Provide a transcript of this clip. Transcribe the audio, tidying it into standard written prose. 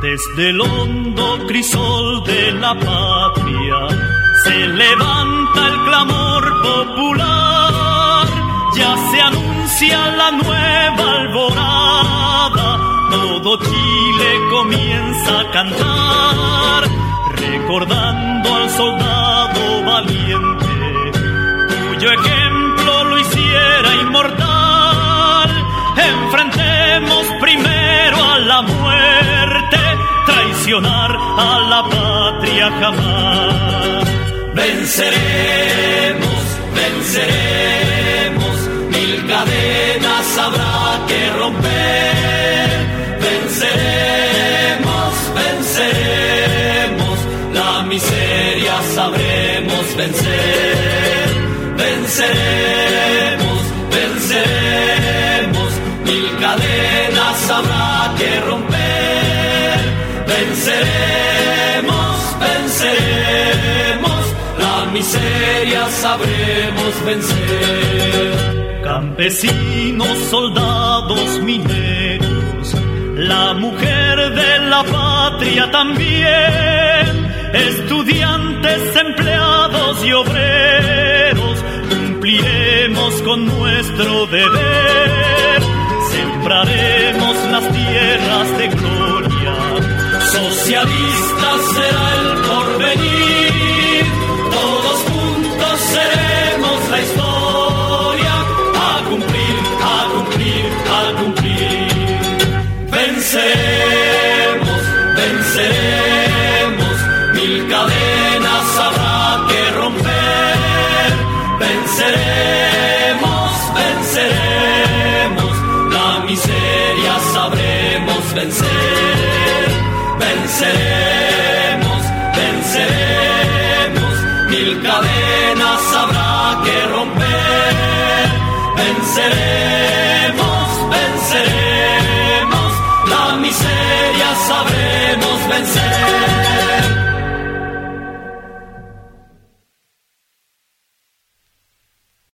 Desde el hondo crisol de la patria se levanta el clamor popular. Ya se anuncia la nueva alborada, todo Chile comienza a cantar, recordando al soldado valiente, cuyo ejemplo lo hiciera inmortal. Enfrentemos primero a la muerte, traicionar a la patria jamás. Venceremos, venceremos, mil cadenas habrá que romper. Venceremos, venceremos, la miseria sabremos vencer. Venceremos, venceremos, mil cadenas habrá que romper. Venceremos, venceremos, la miseria sabremos vencer. Campesinos, soldados, mineros, la mujer de la patria también, estudiantes, empleados y obreros, cumpliremos con nuestro deber. Sembraremos las tierras de gloria, socialista será el porvenir. Todos juntos seremos la historia, a cumplir, a cumplir, a cumplir. Venceremos, venceremos, mil cadenas habrá que romper. Venceremos, venceremos, la miseria sabremos vencer. Venceremos, venceremos, mil cadenas habrá que romper. Venceremos, venceremos, la miseria sabremos vencer.